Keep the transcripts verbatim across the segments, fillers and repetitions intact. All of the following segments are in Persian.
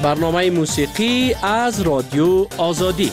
برنامه موسیقی از رادیو آزادی.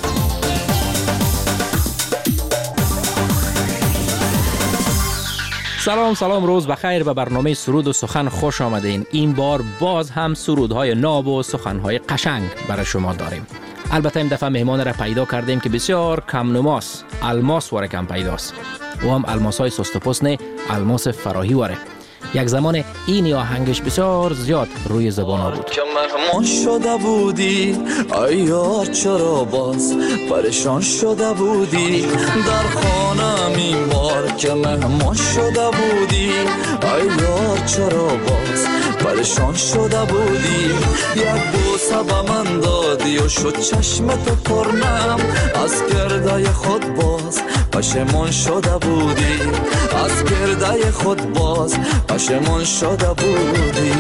سلام سلام، روز بخیر. به برنامه سرود و سخن خوش آمدین. این بار باز هم سرودهای ناب و سخنهای قشنگ برای شما داریم. البته این دفعه مهمان را پیدا کردیم که بسیار کم نماست. الماس واره کم پیداست. او هم الماس های سست و پست نه، الماس فراهی واره. یک زمان این آهنگش بسیار زیاد روی زبان ها بود. که مهمان شده بودی ای یار، چرا باز پریشان شده بودی؟ در خانم این بار که مهمان شده بودی ای یار، چرا باز پریشان شده بودی؟ یک بوسه به من دادی و شد چشمت پرنم، از گردای خود باز پشیمان شده بودی، از گردای خود باز پشیمان شده بودی.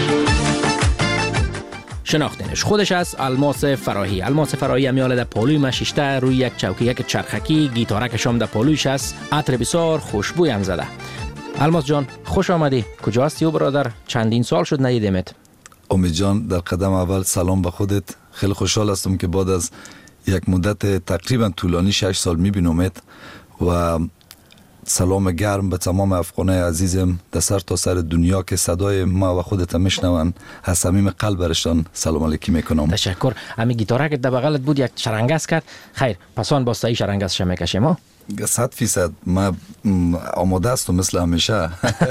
شناختنش خودش از الماس فراهی. الماس فراهی هم یاله در پالوی مشیشته روی یک چوکی یک چرخکی، گیتارکش هم در پالویش است، عطر بسیار خوشبوی هم زده. الماس جان خوش آمدی. کجا هستی و برادر؟ چندین سال شد ندیدمت. امید جان، در قدم اول سلام به خودت. خیلی خوشحال هستم که بعد از یک مدت تقریبا طولانی شش سال میبینمت و سلام گرم به تمام افغانای عزیزم در سر تا سر دنیا که صدای ما و خودت میشنون. از صمیم قلب برشان سلام علیکی میکنم. تشکر. همین گیتاره که در بغلت بود یک شرنگس کرد. خیر، پسان با سعی شرنگس شما میکشیم ها. صد فیصد ما آماده هستم مثل همیشه.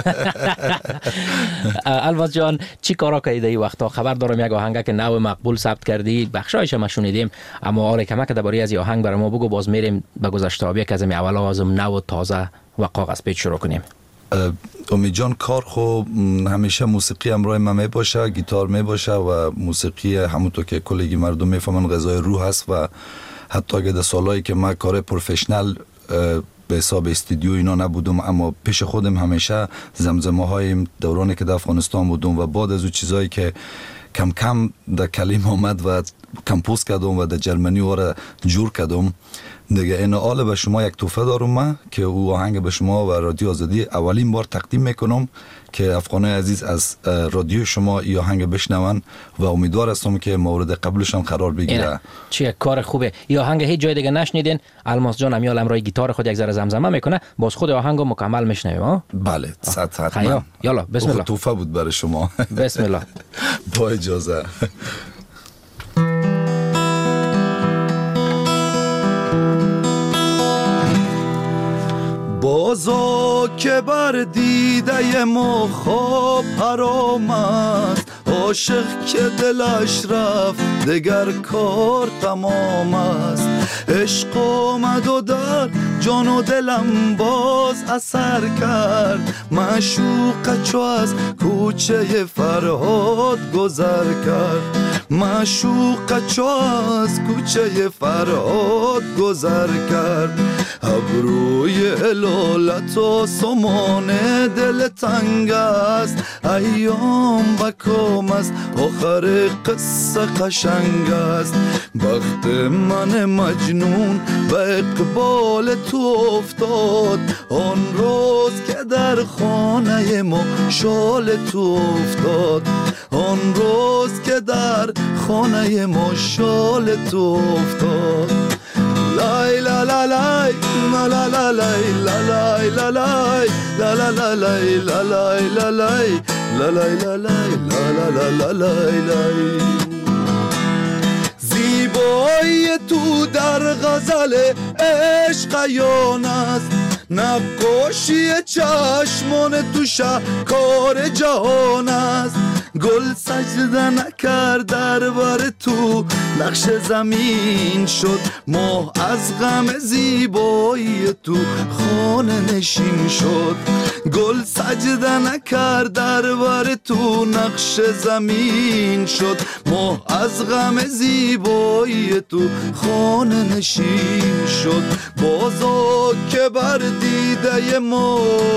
الواز جان، چی کارا کردی این وقتا؟ خبر دارم یک آهنگ که نو مقبول ثبت کردی، بخشایش ما شنیدیم، اما آره کمک درباره از این آهنگ برای ما بگو، باز میریم به گذشته آبی که از می اول آوازم نو تازه و کاغذ پیچ شروع کنیم. امید جان، کار خو همیشه موسیقی همراه من می باشه، گیتار می باشه و موسیقی همونطور که کلیگی مردم میفهمن غذای روح هست و حتی اگه در سالایی که من کار پروفشنال به حساب استودیو اینا نبودم، اما پیش خودم همیشه زمزمه های دورانی که در افغانستان بودم و بعد از اون چیزایی که کم کم در کلیم آمد و کمپوز کردم و در جرمنی واره جور کردم دیگه، این حال به شما یک تحفه دارم من که او آهنگ به شما و رادیو آزادی اولین بار تقدیم میکنم که افغانای عزیز از رادیو شما این آهنگ بشنون و امیدوار هستم که مورد قبولشان قرار بگیره. چه کار خوبه. این آهنگ هیچ جای دیگه نشنیدین. الماس جان امیال امروی گیتار خود یک ذره زمزمه میکنه، باز خود آهنگو مکمل میشنویم ها. بله، صد حتما. یالا بسم الله. تحفه بود برای شما. بسم الله. با اجازه. بازا که بر دیده ما خواب حرام است، عاشق که دلش رفت دگر کار تمام است. عشق آمد و در جان و دلم باز اثر کرد، معشوق چو از کوچه فرهاد گذر کرد، معشوق چو از کوچه فرهاد گذر کرد. ابروی لالت و سمان دل تنگ است، ایام بکام است آخر قصه قشنگ است. بخت من مجنون به اقبال تو افتاد، آن روز که در خانه ما شال تو افتاد، آن روز که در خانه ما شال تو افتاد. لای لا لا لای لا لا لا لای لا لای لا لای لا لا لا لای لا لای لا لای لا لای لا لای لا لا لا لای لای. زیبایی تو در غزل عشق عیان است، نقاشی چشمان تو شاهکار جهان است. گل سجده نکرد در بر تو نقش زمین شد، ماه از غم زیبایی تو خانه نشین شد. گل سجده نکرد در بر تو نقش زمین شد، ماه از غم زیبایی تو خانه نشین شد. بازا که بر دیده ما.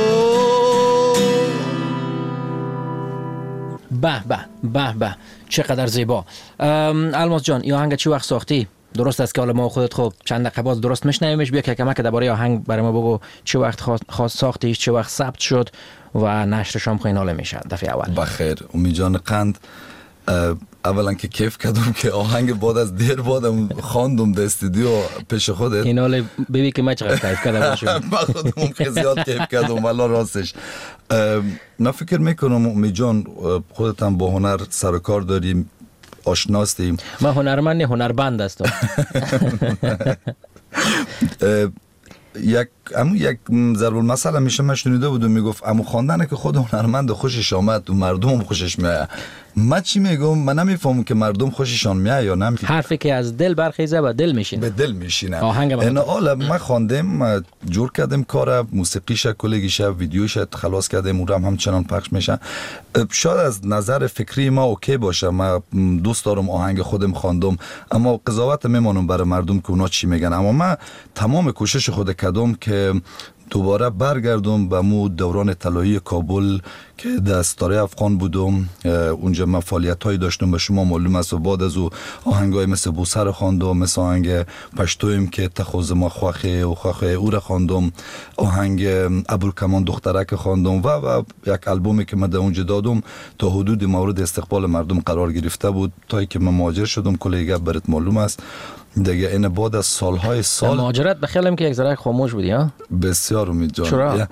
به به به به چقدر زیبا. الماس جان، این آهنگ چی وقت ساختی؟ درست است که حالا ما خودت خب چند دقیقه باز درست میشنویمش، بیا که کمک درباره آهنگ برای ما بگو چه وقت خواست ساختیش، چه وقت ثبت شد و نشرش هم خیلی حال میشه دفعه اول. بخیر. امید جان قند، اولا که کیف کردم که آهنگ بعد از دیر بعدم خواندم در استودیو پیش خودت. این حاله ببین که من چقدر کیف کردم باشم. من خودم خیلی زیاد کیف کردم والا راستش. من فکر میکنم امید جان خودت هم با هنر سر و کار داریم، آشناستیم. من هنرمند نه هنربند هستم. یک امو یک ضرب المثل میشه من شنیده بودم میگفت امو خواندنه که خود هنرمند خوشش آمد و مردم خوشش میاد. من چی میگم؟ من نمیفهمم که مردم خوششان میاد یا نه. حرفی که از دل برخیزه به دل میشینه. به دل میشینه. آهنگ اینا حالا من خواندم، جور کردم کار موسیقیش کلیگیش ویدیوش خلاص کردم، اونم همچنان پخش میشه. شاید از نظر فکری ما اوکی باشه، من دوست دارم آهنگ خودم خواندم، اما قضاوت میمونم برای مردم که اونا چی میگن. اما من تمام کوشش خود کردم که دوباره برگردم به مو دوران طلایی کابل که در ستاره افغان بودم. اونجا من فعالیت‌هایی داشتم، به شما معلوم است، و بعد از او آهنگای مثل بوسر خواندم، مثل آهنگ پشتویم که تخوز ما خوخه و خوخه او را خواندم، آهنگ ابوالکمان دخترک خواندم و و یک آلبومی که من در اونجا دادم تا حدود مورد استقبال مردم قرار گرفته بود تا اینکه من مهاجر شدم. کلیگا برات معلوم است دیگه. این بعد از سالهای سال مهاجرت بخیالم که یک ذره خاموش بودی ها؟ بسیار امید جان. چرا؟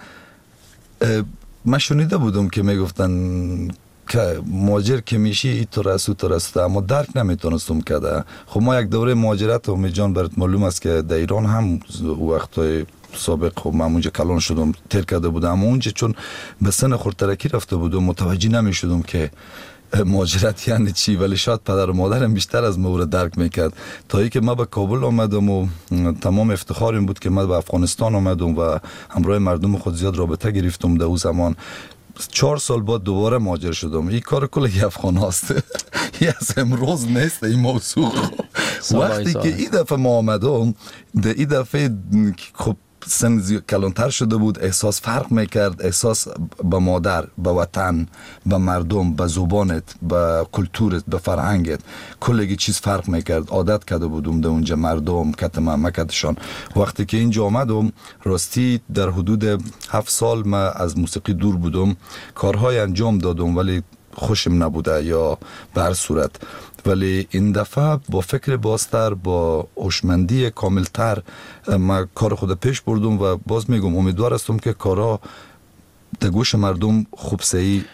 من شنیده بودم که میگفتن که مهاجر که میشی ای تو رسو تو رسو، اما درک نمیتونستم کرده. خب ما یک دوره مهاجرت امید جان برات معلوم است که در ایران هم وقتای سابق خب من اونجا کلان شدم تیر کرده بودم، اما اونجا چون به سن خردترکی رفته بودم متوجه نمیشدم که مهاجرت یعنی چی، ولی شاید پدر و مادرم بیشتر از مورد درک میکرد. تا ای که من به کابل آمدم و تمام افتخارم بود که من به افغانستان آمدم و همراه مردم خود زیاد رابطه گرفتم. در اون زمان چهار سال بعد دوباره مهاجر شدم. این کار کلی افغان هاست. این از امروز نیست این موضوع. وقتی که این دفعه ما آمدم، در این دفعه خب سن کلانتر شده بود، احساس فرق میکرد، احساس به مادر، به وطن، به مردم، به زبانت، به کلتورت، به فرهنگت، کلگی چیز فرق میکرد. عادت کرده بودم در اونجا مردم کتم مکتشان. وقتی که اینجا آمدم راستی در حدود هفت سال من از موسیقی دور بودم، کارهای انجام دادم ولی خوشم نبوده یا به هر صورت. ولی این دفعه با فکر بازتر، با هوشمندی کاملتر من کار خود پیش بردم و باز میگم امیدوار هستم که کارا در گوش مردم خوب سعی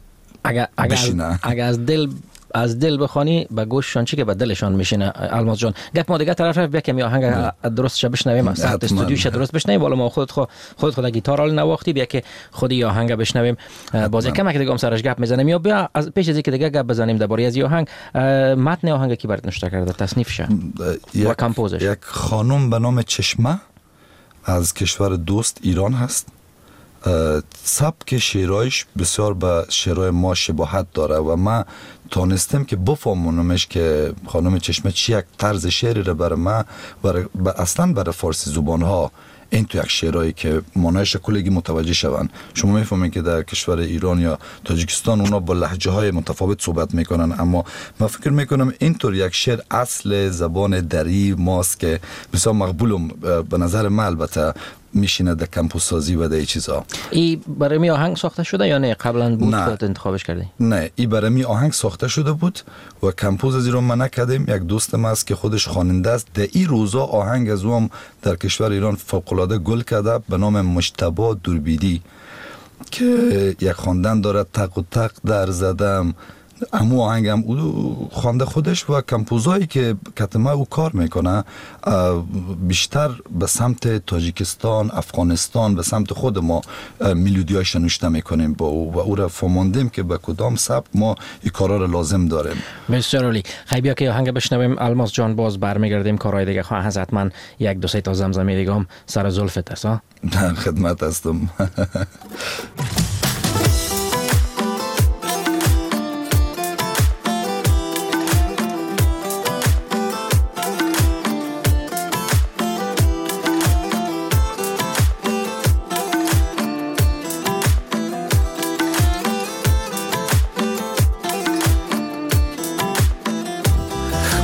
بشینه. اگر از دل از دل بخوانی به گوششان چی که به دلشان میشینه. الماس جان گپ ما دیگه طرف رفت، بیا که می آهنگ درست شه بشنویم، ساعت استودیوش درست بشنویم. والا ما خود خود خود خود گیتار حال نواختی، بیا که خودی آهنگ بشنویم. باز کم که دیگه هم سرش گپ میزنیم یا بیا از پیش از اینکه دیگه گپ بزنیم درباره از آهنگ، متن آهنگ کی برات نوشته کرده، تصنیفشه و کمپوزش؟ یک خانم به نام چشمه از کشور دوست ایران هست. سبک شعرهایش بسیار به شعرهای ما شباهت داره و من تانستم که بفهمونمش که خانم چشمه چی یک طرز شعری رو برای من برای اصلا برای فارسی زبان ها این تو یک شعرهایی که معنایش کلگی متوجه شون. شما میفهمین که در کشور ایران یا تاجیکستان اونا با لهجه های متفاوت صحبت میکنن، اما من فکر میکنم اینطور یک شعر اصل زبان دری ماست که بسیار مقبولم به نظر من. البته میشینه در کمپوز سازی و در چیزا. ای برای می آهنگ ساخته شده یا نه قبلا بود خودت انتخابش کردی؟ نه، ای برای می آهنگ ساخته شده بود و کمپوز از ایران من نکردیم. یک دوستم است که خودش خواننده است، در این روزا آهنگ از اون در کشور ایران فوق‌العاده گل کرده به نام مجتبی دوربیدی که یک خواندن داره، تق و تق در زدم. امو آهنگم او خوانده خودش و کمپوزایی که کتمه او کار میکنه بیشتر به سمت تاجیکستان، افغانستان، به سمت خود ما میلودیایش نوشته میکنیم با او و او را فهماندیم که به کدام سبک ما این کارا را لازم داریم. بسیار عالی. خیلی بیا که آهنگ بشنویم. الماس جان باز برمیگردیم کارهای دیگه خواه هست، حتما یک دو سه تا زمزمه دیگه هم سر زلفت است ها. در خدمت هستم.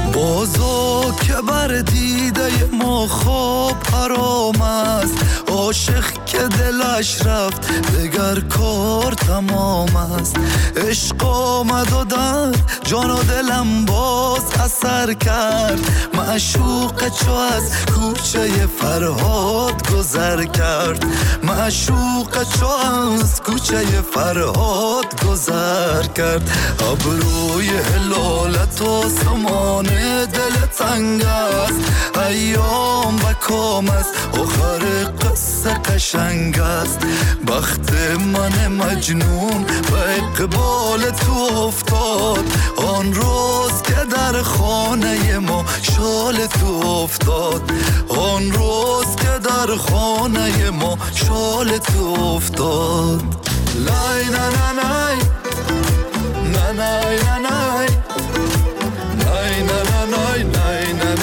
بازو که بر دیده ما خواب حرام است، عاشق که دلش رفت دگر کار تمام است. عشق آمد و در جان و دلم باز اثر کرد. معشوق چو از کوچه فرهاد گذر کرد. معشوق چو از کوچه فرهاد گذر کرد. ابروی هلالت و سمان دل تنگ است. ایام و کام است آخر قصه قشنگ است. بخت من مجنون و اقبال تو افتاد. آن روز که در خانه ما شال تو افتاد. آن روز که در خانه ما شال تو افتاد. لای نه نه نه نه نه نه نه نه نه نه نه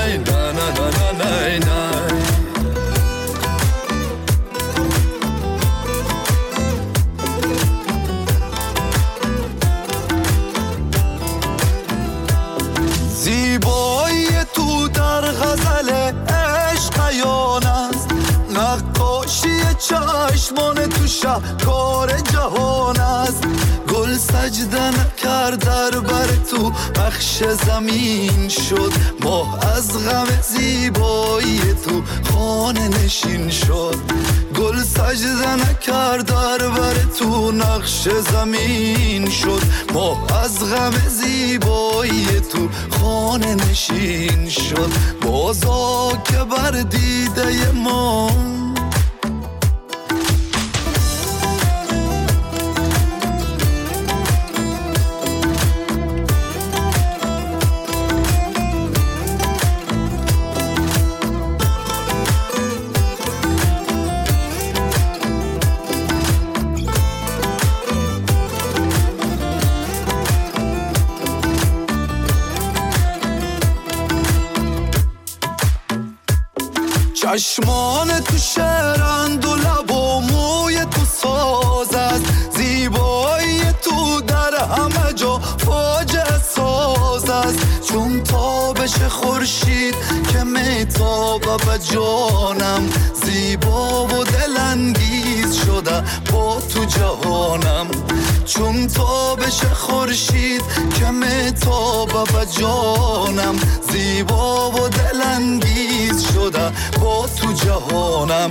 زیبایی تو در غزل عشق عیان است. نقاشی چشمان تو شهکار جهان است. گل سجده نکرد در بر تو بخش زمین شد. ماه از غم زیبایی تو خانه نشین شد. گل سجده نکرد در بر تو نقش زمین شد. ماه از غم زیبایی تو خانه نشین شد. بازا که بر دیده ما چشمان تو شهرند و لب و موی تو ساز است. زیبایی تو در همه جا فاجعه ساز است. چون تابش خورشید که میتابه به جانم. زیبا و دلانگیز شده با تو جهانم. چون تابش خورشید که میتابه به جانم. زیبا و دلانگیز شده با تو جهانم.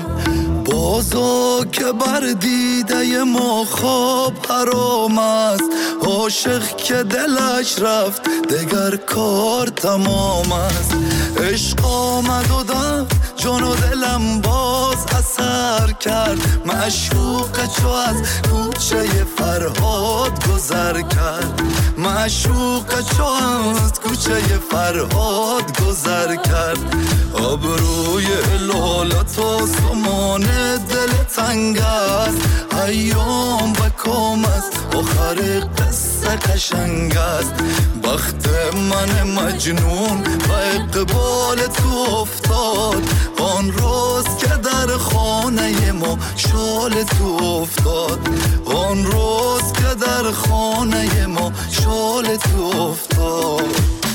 بازا که بر دیده ما خواب حرام است. عاشق که دلش رفت دگر کار تمام است. عشق آمد و در جان و دلم باز اثر کرد. معشوق چو از کوچه فرهاد گذر کرد. معشوق چو از کوچه فرهاد گذر کرد. ابروی لالت و سمان دل تنگ است. ایام و کام است آخر قصه قشنگ است. بخت من مجنون و اقبال تو افتاد. آن روز که در خانه ما شال تو افتاد. آن روز که در خانه ما شال تو افتاد.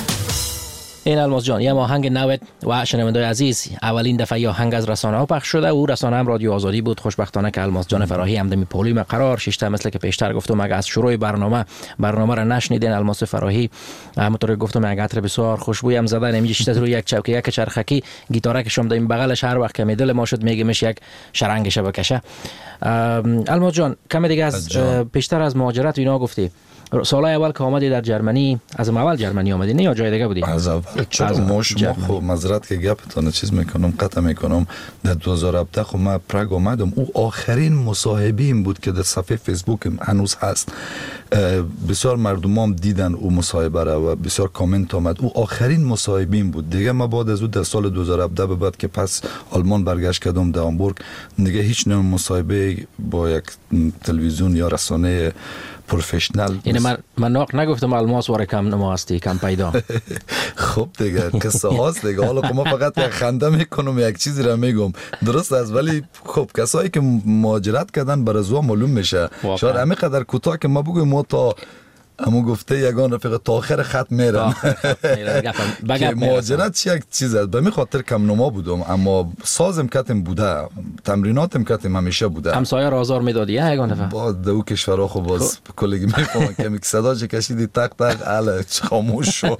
این الماس جان یه آهنگ نوت و شنوندای عزیز اولین دفعه یه آهنگ از رسانه ها پخش شده. او رسانه هم رادیو آزادی بود. خوشبختانه که الماس جان فراهی همدمی پولیم قرار ششته مثل که پیشتر گفتم اگه از شروع برنامه برنامه را نشنیدین الماس فراهی همونطور گفتم اگه عطر بسیار خوشبوی هم زدن نمیشه شته رو یک چوکه یک چرخکی گیتاره که شما دیم بغلش هر وقت که می دل ما شد میگه میش یک شرنگش بکشه. الماس جان کم دیگه از پیشتر از مهاجرت اینا گفتی. سالهای اول که آمدی در جرمنی از اول جرمنی آمدی نه یا جای دیگه بودی؟ از اول. چرا ما شما خب معذرت که گپتون چیز میکنم قطع میکنم. در دو هزار و هفده خب من پراگ آمدم. او آخرین مصاحبیم بود که در صفحه فیسبوک هنوز هست. بسیار مردم هم دیدن او مصاحبه را و بسیار کامنت آمد. او آخرین مصاحبیم بود دیگه. ما بعد از او در سال دو هزار و هفده به بعد که پس آلمان برگشت کردم در هامبورگ دیگه هیچ نوع مصاحبه با یک تلویزیون یا رسانه پروفشنال. یعنی من من ناق نگفتم الماس واره کم نما هستی کم پیدا. خب دیگه قصه هاست دیگه. حالا که ما فقط یک خنده میکنم یک چیزی را میگم درست است ولی خب کسایی که مهاجرت کردن برای زو معلوم میشه. شاید همین قدر کوتاه که ما بگویم ما تا اما گفته یگان رفیق تا آخر خط میرم که مهاجرت چی یک چیز است. به می خاطر کم نما بودم اما سازم کتم بوده، تمریناتم کتم همیشه بوده. همسایه را آزار میدادی یگان دفعه؟ با دو کشورها خب باز کلگی میفهمن که میک صدا چه کشیدی تق تق اله خاموش شو.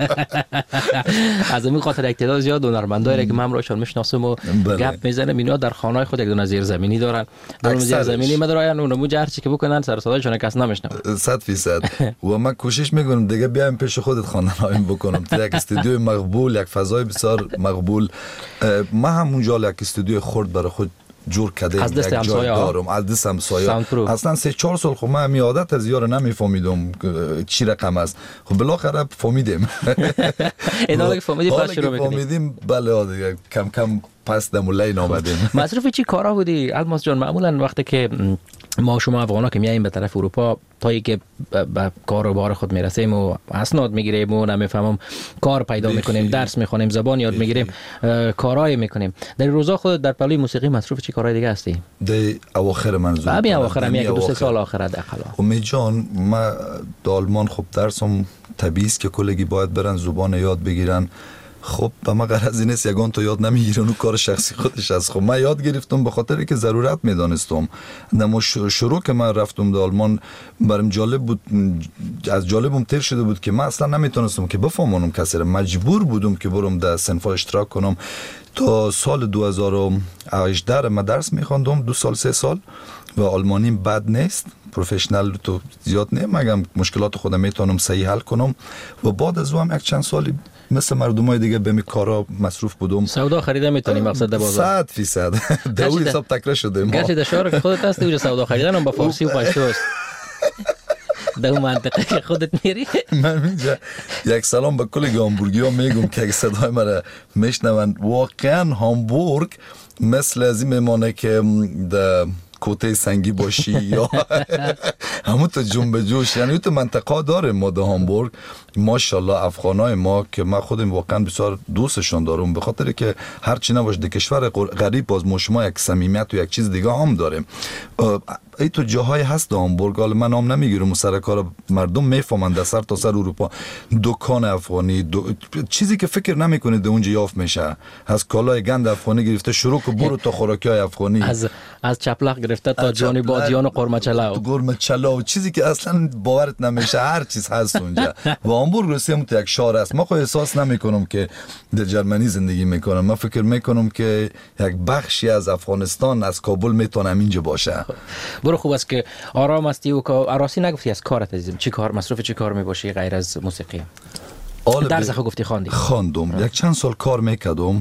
از این خاطر اقتدار زیاد هنرمندایی که من روشان میشناسم و گپ میزنم اینا در خانه‌های خود یک دونه زیرزمینی دارن. در زیرزمینی مدراین اون نمو هر چی که بکنن سر صدایشون کس نمیشنوه. صد درصد. و من کوشش میکنم دیگه بیایم پیش خودت خواندنایم بکنم تو یک استودیوی مقبول، یک فضای بسیار مقبول. ما هم اونجا یک استودیو خرد برای خود جور کردیم، از دست همسایه دارم از دست همسایه. اصلا سه چهار سال خب من می عادت از یار نمیفهمیدم چی رقم است. خب بالاخره فهمیدیم. این حالا که فهمیدیم پس شروع میکنیم. فهمیدیم بله دیگه کم کم پس دمولین آمدیم. مصرف چی کارا بودی الماس جان؟ معمولا وقتی که ما شما افغانا که میاییم به طرف اروپا تا اینکه به کار و بار خود میرسیم و اسناد میگیریم و نمیفهمم کار پیدا میکنیم، درس میخونیم، زبان یاد میگیریم، کارهای میکنیم. در روزا خود در پلوی موسیقی مصروف چی کارهای دیگه هستی؟ در اواخر منظور همین اواخر هم یک دو سه سال آخر داخل. امید جان ما در آلمان خب درسم طبیعی است که کلگی باید برن زبان یاد بگیرن. خب به ما غرضی نیست یگان تو یاد نمیگیرن و کار شخصی خودش است. خب من یاد گرفتم به خاطر که ضرورت میدانستم. نمو شروع که من رفتم در آلمان برام جالب بود، از جالبم تر شده بود که من اصلا نمیتونستم که بفهمونم کسی را، مجبور بودم که برم در صنفا اشتراک کنم. تا سال دو هزار و هجده من درس میخواندم، دو سال سه سال و آلمانیم بد نیست، پروفشنال تو زیاد نه، مگم مشکلات خودم میتونم صحیح حل کنم. و بعد از اون یک چند سالی مثل مردمای دیگه به می کارا مصروف بودم. سودا خریدن میتونیم مقصد بازار. صد فیصد. دو حساب تکرار شده ما. گرچه دشوار که خودت هستی اونجا سودا خریدن هم با فارسی و پشتو است. در اون منطقه که خودت میری. من اینجا یک سلام به کل هامبورگی‌ها میگم که اگه صدای مرا میشنون، واقعا هامبورگ مثل از این میمانه که در کوته سنگی باشی یا همون تو جنب جوش، یعنی تو منطقه داره ما در هامبورگ ماشاءالله افغانای ما که من خودم واقعا بسیار دوستشون دارم، به خاطر که هر چی نباشه در کشور غریب باز ما شما یک صمیمیت و یک چیز دیگه هم داریم. ای تو جاهای هست در هامبورگ، حالا من نام نمیگیرم، سر کار مردم میفهمن در سر تا سر اروپا دکان افغانی دو... چیزی که فکر نمیکنید در اونجا یافت میشه، از کالای گند افغانی گرفته شروع که برو تا خوراکیای افغانی، از از چپلق گرفته تا جانی بادیان و قرمه چلاو قرمه چلاو، چیزی که اصلا باورت نمیشه هر چیز هست اونجا. و هامبورگ رسیم تو یک شهر است. ما خو احساس نمیکنم که در جرمنی زندگی میکنم، من فکر میکنم که یک بخشی از افغانستان از کابل میتونم اینجا باشه. برو خوب است که آرام هستی و عراسی نگفتی از کارت عزیزم، چی کار مصروف چی کار میباشی غیر از موسیقی؟ درس خو گفتی خواندی؟ خواندم، یک چند سال کار میکردم.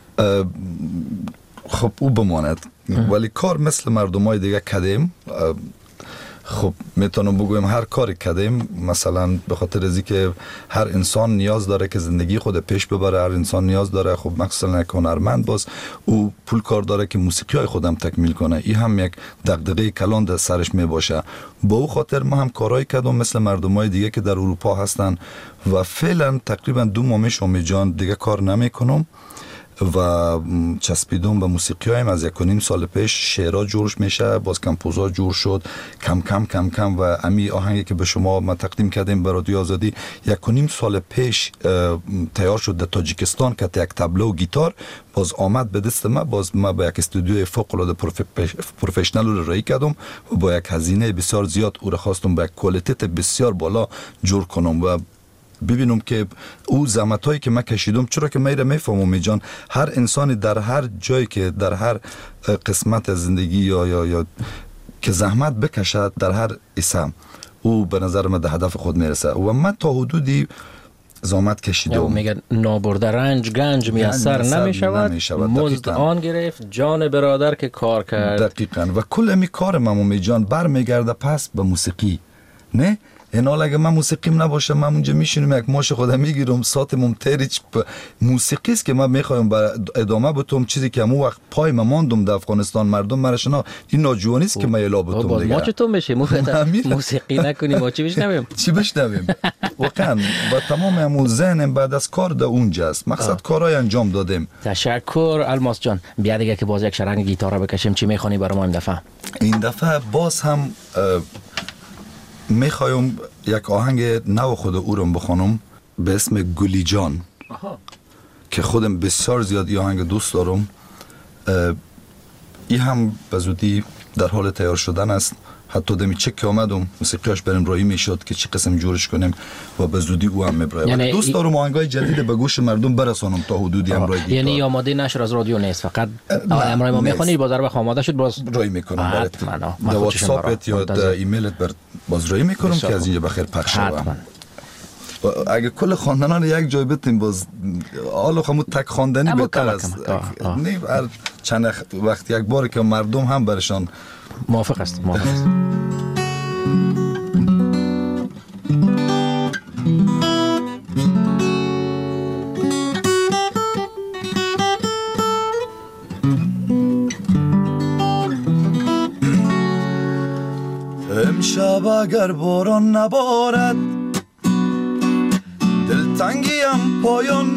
خب او بماند ولی کار مثل مردمای دیگه کردیم. خب میتونم بگویم هر کاری کردیم، مثلا به خاطر از اینکه هر انسان نیاز داره که زندگی خود پیش ببره، هر انسان نیاز داره خب مثلا یک هنرمند باز او پول کار داره که موسیقی های خودم تکمیل کنه، این هم یک دغدغه کلان در سرش می باشه. با او خاطر ما هم کارهای کردم مثل مردمای دیگه که در اروپا هستن و فعلا تقریبا دو ماه میشه امید جان دیگه کار نمیکنم و چسبیدم به موسیقی هایم. از یک و نیم سال پیش شعرها جورش میشه، باز کمپوزها جور شد کم کم کم کم و امی آهنگی که به شما ما تقدیم کردیم به رادیو آزادی یک و نیم سال پیش تیار شد در تاجیکستان که یک تبله و گیتار باز آمد به دست ما. باز ما با یک استودیوی فوق العاده پروفشنال رو رای کردم و با یک هزینه بسیار زیاد او را خواستم با یک کوالیته بسیار بالا جور کنم و ببینم که او زحمت هایی که من کشیدم، چرا که من میفهمم می جان هر انسانی در هر جایی که در هر قسمت از زندگی یا یا یا که زحمت بکشد در هر اسم او به نظر من به هدف خود میرسه و من تا حدودی زحمت کشیدم. میگن نابرده رنج گنج میسر نمیشود، مزد آن گرفت جان برادر که کار کرد. دقیقاً. و کل می کار من می جان برمیگرده پس به موسیقی. نه این حال اگه من موسیقیم نباشه من اونجا میشینم یک ماش خودم میگیرم ساعتم تریچ موسیقی است که من میخوایم با ادامه بتم چیزی که همون وقت پای من ماندم در افغانستان مردم مرشنا این ناجوانی است که من الا بتم دیگه. ما چطور بشه موسیقی نکنیم ما چی بشنویم چی بشنویم واقعا با تمام همون ذهنم بعد از کار در اونجاست، مقصد کارهای انجام دادیم. تشکر الماس جان. بیا دیگه که باز یک شرنگ گیتار بکشیم، چی میخوانی برای ما این دفعه؟ این دفعه باز هم میخوایم یک آهنگ نو خود او رو بخونم به اسم گلی جان که خودم بسیار زیاد این آهنگ دوست دارم. این هم به زودی در حال تیار شدن است. حتی دمی چک که آمدم موسیقیاش برم رایی میشد که چی قسم جورش کنیم و به زودی او هم میبرای. یعنی دوست دارم آهنگای جدید به گوش مردم برسانم تا حدودی هم رای دیگر. یعنی آماده نشر از رادیو نیست، فقط امروز ما میخونید باز در آماده شد باز رای میکنم برات. در واتساپت یا در ایمیلت بر باز رای میکنم که از اینجا بخیر پخش شود. اگه کل خواندنان یک جای بتیم باز حالا خمو تک خواندنی بهتر است. نه هر چند وقت یک بار که مردم هم برشان موافق است. موافق است. امشب اگر باران نبارد دلتنگیم پایان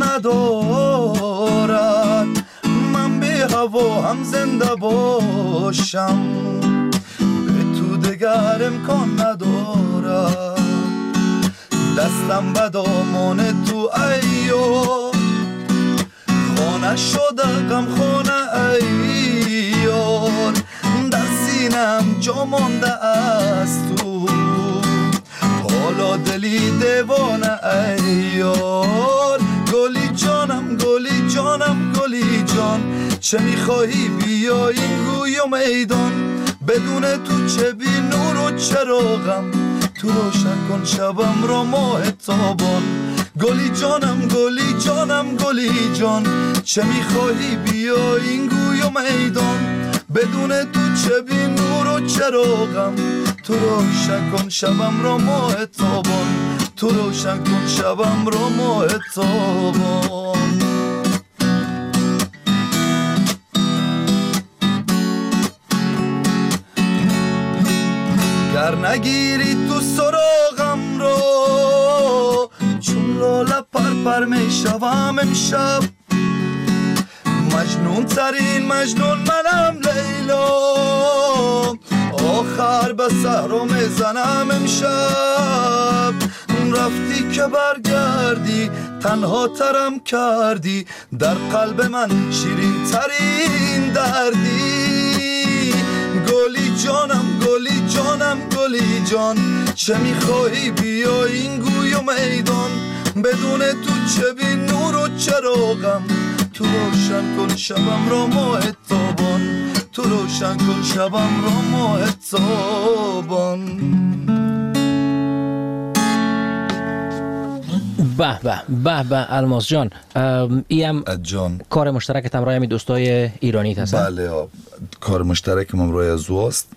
ندارد، من به هوا هم زنده باشم، به تو دگر امکان ندارد. دستم به دامان تو ایار خانه شده غم خانه ایار، در سینم جا مانده از تو حالا دلی دیوانه ایار. گلی جانم گلی جانم گلی جان، چه میخواهی بیا این گوی و میدان، بدون تو چه بی نور و چراغم، تو روشن کن شبم را ماه تابان. گلی جانم گلی جانم گلی جان، چه میخواهی بیا این گوی و میدان، بدون تو چه بی نور و چراغم، تو روشن کن شبم را ماه تابان، تو روشن کن شبم را ماه تابان. گر نگیری تو سراغم رو چون لاله پر پر می شوم امشب، مجنون ترین مجنون منم لیلا، آخر به صحرا میزنم امشب. رفتی که برگردی تنها ترم کردی، در قلب من شیرین ترین دردی. گلی جانم گلی جانم گلی جان، چه میخواهی بیا این گوی و میدان، بدون تو چه بی نور و چراغم، تو روشن کن شبم را ماه تابان، تو روشن کن شبم را ماه تابان. به به به به الماس جان، ایم جان کار مشترک همراه همی دوستای ایرانی هست. بله کار مشترک همراه از اوست.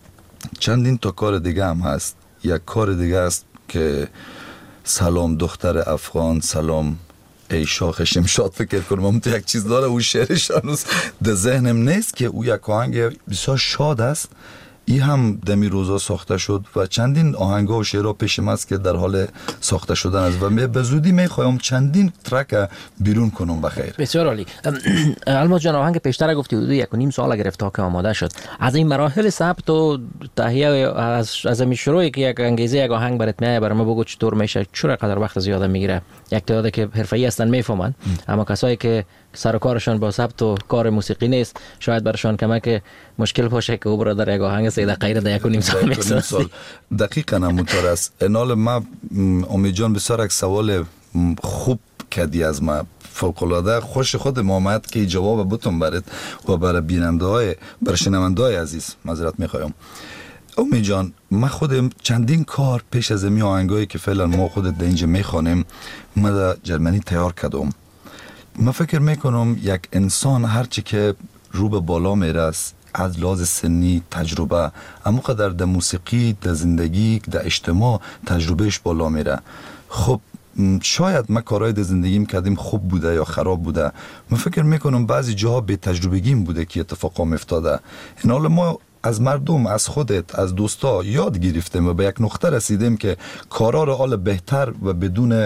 چندین تا کار دیگه هم هست. یک کار دیگه است که سلام دختر افغان سلام ای شاخ شمشاد فکر کنم هم تو یک چیز داره، او شعرش هنوز در ذهنم نیست که او یک آهنگ بسیار شاد است. این هم دمی روزا ساخته شد و چندین آهنگا و شعرها پیشم است که در حال ساخته شدن است و به زودی میخوایم چندین ترک بیرون کنم بخیر. بسیار عالی. الماس جان آهنگ پیشتر گفتی حدود یک و نیم سال گرفت تا که آماده شد. از این مراحل ثبت و تهیه از از این شروعی که یک انگیزه یک آهنگ برات میاد برام بگو چطور میشه، چرا قدر وقت زیاد میگیره؟ یک تعدادی که حرفه‌ای هستن میفهمن، اما کسایی که سر و کارشان با ثبت و کار موسیقی نیست شاید برشان کمک مشکل باشه که او برادر یک آهنگ سه دقیقه در یک و نیم سال میسازی. دقیقاً همونطور است. انال ما امید جان بسیار یک سوال خوب کردی از ما، فوق العاده خوش خود محمد که جواب بتون برات و برای بیننده های برای شنونده های عزیز معذرت میخوایم. امید جان ما خودم چندین کار پیش از این آهنگایی که فعلا ما خود در اینجا میخوانیم ما در جرمنی تیار کردم. من فکر میکنم یک انسان هرچی که رو به بالا میرست از لحاظ سنی تجربه، اما قدر در موسیقی در زندگی در اجتماع تجربهش بالا میره. خب شاید ما کارهای در زندگیم کردیم خوب بوده یا خراب بوده، من فکر میکنم بعضی جاها به تجربگیم بوده که اتفاقا افتاده. این حال ما از مردم، از خودت، از دوستا یاد گرفتیم و به یک نقطه رسیدیم که کارا رو حال بهتر و بدون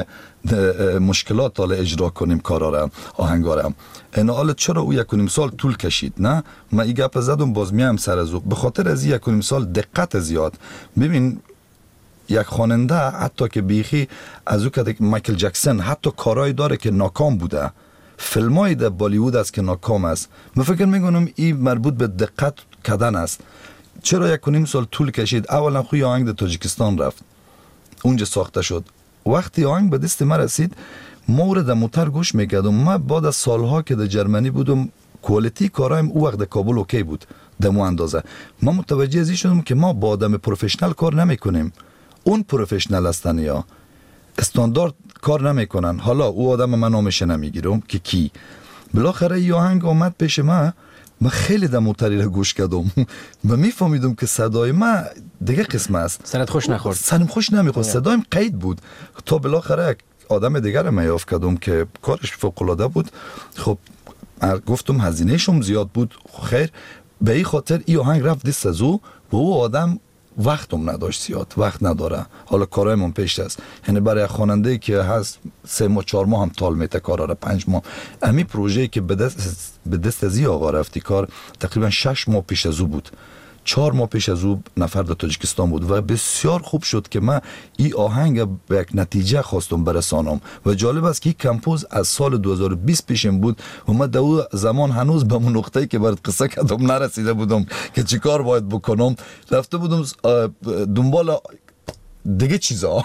مشکلات حال اجرا کنیم کارا رو، آهنگا رو. این حال چرا او یک و نیم سال طول کشید؟ نه من این گپ زدم باز میام سر از او به خاطر از یک و نیم سال دقت زیاد. ببین یک خواننده حتی که بیخی از او که مایکل جکسون حتی کارهای داره که ناکام بوده، فیلمای در بالیوود است که ناکام است. من فکر میکنم این مربوط به دقت کردن است. چرا یک و نیم سال طول کشید؟ اولا خوی آهنگ در تاجیکستان رفت، اونجا ساخته شد. وقتی آهنگ به دست ما رسید مورد موتر گوش میکردم. من بعد از سالها که در جرمنی بودم کوالیتی کارایم او وقت در کابل اوکی بود دمو اندازه. ما متوجه ازی شدم که ما با آدم پروفشنال کار نمیکنیم، اون پروفشنال هستن یا استاندارد کار نمیکنن. حالا او آدم من نامش نمیگیرم که کی. بالاخره این آهنگ آمد پیش ما، من خیلی دموتری را گوش کردم و میفهمیدم که صدای من دیگه قسم است. سرت خوش نخورد؟ سرم خوش نمیخورد، صدایم قید بود. تا بالاخره آدم دیگر را میافت کردم که کارش فوق العاده بود. خب گفتم هزینه شم زیاد بود، خیر به این خاطر این آهنگ رفت دست از او و او آدم وقتم نداشت، زیاد وقت نداره. حالا کارایمون پیش است، یعنی برای خواننده که هست سه ماه چهار ماه هم طول میته کارا را، پنج ماه. امی پروژه‌ای که به دست به دست از این آقا رفتی کار تقریبا شش ماه پیش از او بود، چهار ماه پیش از او نفر در تاجیکستان بود و بسیار خوب شد که من این آهنگ به یک نتیجه خواستم برسانم. و جالب است که این کمپوز از سال دو هزار و بیست پیشم بود و من در اون زمان هنوز به اون نقطه‌ای که برات قصه کردم نرسیده بودم که چی کار باید بکنم. رفته بودم دنبال دیگه چیزا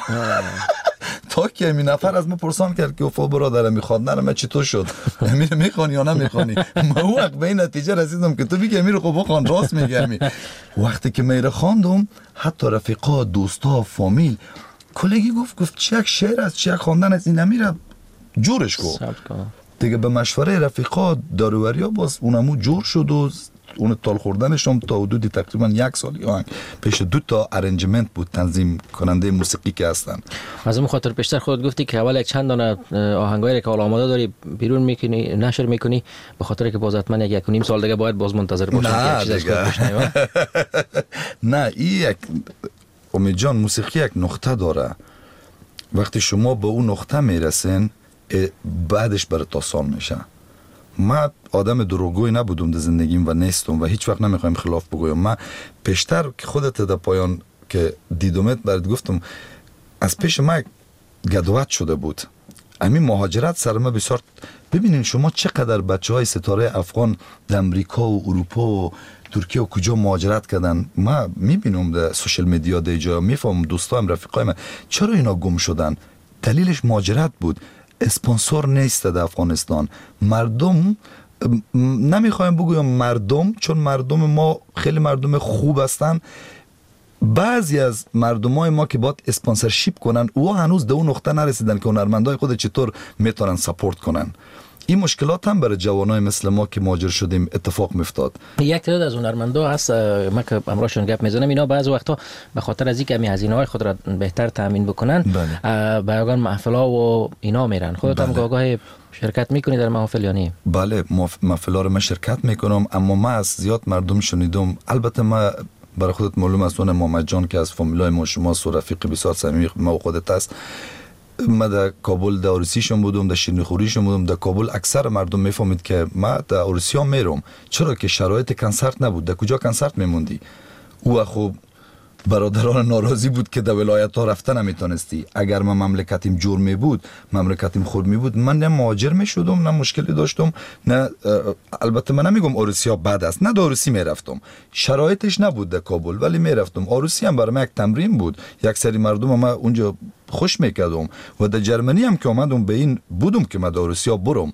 تا که می نفر از من پرسان کرد که افا برادرم میخواد نرم چطور شد، امیر میخوانی یا نمیخوانی؟ من وقت به این نتیجه رسیدم که تو بگی امیر خب بخوان، راست میگی امیر. وقتی که میره خواندم حتی رفیقا، دوستا، فامیل، کلگی گفت گفت چه یک شعر است، چه یک خواندن است، این امیر جورش کو دیگه. به مشوره رفیقا دارووریا باز اونمو جور شد و اون تال خوردنش هم تا حدودی تقریبا یک سال آهنگ پیش دو تا ارنجمنت بود، تنظیم کننده موسیقی که هستن. از اون خاطر پیشتر خودت گفتی که اول یک چند دانه آهنگایی که حالا آماده داری بیرون میکنی، نشر میکنی، به خاطر که باز حتما یک یک و نیم سال دیگه باید باز منتظر باشی که چیز از کار بشنوی. نه این یک امید جان، موسیقی یک نقطه داره. وقتی شما به اون نقطه میرسین بعدش برات آسان میشه. من آدم دروغگوی نبودم در زندگیم و نیستم و هیچ وقت نمیخوایم خلاف بگویم. من پیشتر که خودت در پایان که دیدمت برات گفتم از پیش من گدوت شده بود. همین مهاجرت سر ما بسیار. ببینین شما چقدر بچه های ستاره افغان در امریکا و اروپا و ترکیه و کجا مهاجرت کردن. ما میبینم در سوشل میدیا در جا، میفهم دوستایم رفیقایم چرا اینا گم شدن. دلیلش مهاجرت بود. اسپانسور نیست در افغانستان. مردم، نمیخوایم بگویم مردم، چون مردم ما خیلی مردم خوب هستن، بعضی از مردمای ما که باید اسپانسرشیپ کنن او هنوز به اون نقطه نرسیدن که هنرمندای خود چطور میتونن سپورت کنن. این مشکلات هم برای جوانای مثل ما که مهاجر شدیم اتفاق میافتاد. یک تعداد از هنرمندا هست ما که امروزشون گپ میزنم، اینا بعضی وقتا به خاطر از اینکه همین هزینه‌های خود را بهتر تامین بکنن به یگان محفلا و اینا میرن. خودت هم گاهی شرکت میکنی در محافل یا نه؟ بله، محفلا رو من شرکت میکنم، اما من از زیاد مردم شنیدم. البته من برای خودت معلوم است اون محمد جان که از فامیلای ما شما سو رفیق بسیار صمیمی ما و خودت است. من در کابل در عروسیشون بودم، در شیرینی خوریشون بودم. در کابل اکثر مردم میفهمید که من در عروسی ها میرم، چرا که شرایط کنسرت نبود. در کجا کنسرت میموندی؟ او خب برادران ناراضی بود که در ولایت ها رفتن نمیتونستی. اگر من مملکتیم جور می بود، مملکتیم خود می بود، من نه مهاجر می شدم نه مشکلی داشتم. نه البته من نمیگم عروسی ها بد است، نه در عروسی می رفتم، شرایطش نبود در کابل ولی می رفتم. عروسی هم برای من یک تمرین بود. یک سری مردم ما اونجا خوش میکردم و در جرمنی هم که آمدم به این بودم که من در عروسی ها برم.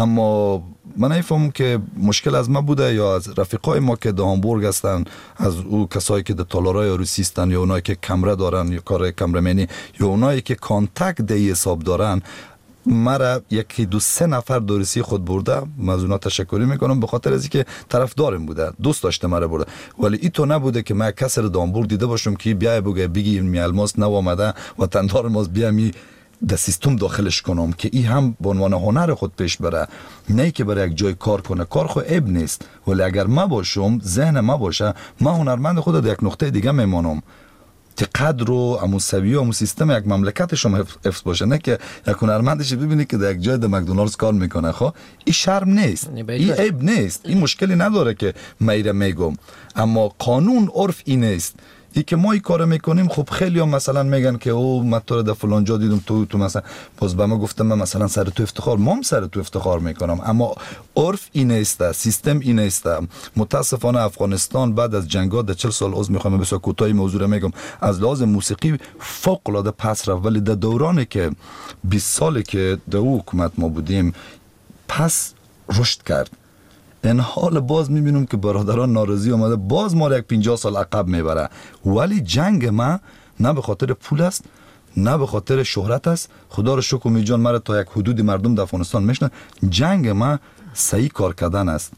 اما من نمیفهمم که مشکل از ما بوده یا از رفیقای ما که در هامبورگ هستن، از او کسایی که در تالارای عروسی هستن، یا اونایی که کمره دارن یا کار کمرمنی، یا اونایی که کانتاکت دی حساب دارن. مرا یکی دو سه نفر دورسی خود برده، از اونا تشکری میکنم به خاطر از اینکه طرفدارم بوده، دوست داشته مرا برده. ولی این تو نبوده که من کسی رو دامبور دیده باشم که بیای بگه بگی می الماس نو آمده و تندار ماست بیا می در سیستم داخلش کنم که این هم به عنوان هنر خود پیش بره، نه که برای یک جای کار کنه. کار خود عیب نیست، ولی اگر ما باشم، ذهن ما باشه، ما هنرمند خود در یک نقطه دیگه میمانم که قدر و اموسوی و امو سیستم یک مملکت شما حفظ باشه، نه که یک هنرمندش ببینی که در یک جای در مکدونالدز کار میکنه. خب این شرم نیست، این عیب نیست، این مشکلی نداره که میره میگم. اما قانون عرف این نیست. ای که ما این کار میکنیم خب خیلی هم مثلا میگن که او من تو رو در فلان جا دیدم تو تو مثلا باز به ما گفتم من مثلا سر تو افتخار، ما هم سر تو افتخار میکنم، اما عرف این است، سیستم این است. متاسفانه افغانستان بعد از جنگ‌ها در چهل سال عذر میخوام بسیار کوتاهی موضوع رو میگم، از لحاظ موسیقی فوق العاده پس رفت، ولی در دورانی که بیست سالی که در حکومت ما بودیم پس رشد کرد. این حال باز میبینم که برادران ناراضی آمده، باز ما را یک پنجاه سال عقب میبره. ولی جنگ ما نه به خاطر پول است نه به خاطر شهرت است. خدا رو شکر می جان مرا تا یک حدودی مردم در افغانستان میشنن. جنگ ما صحیح کار کردن است.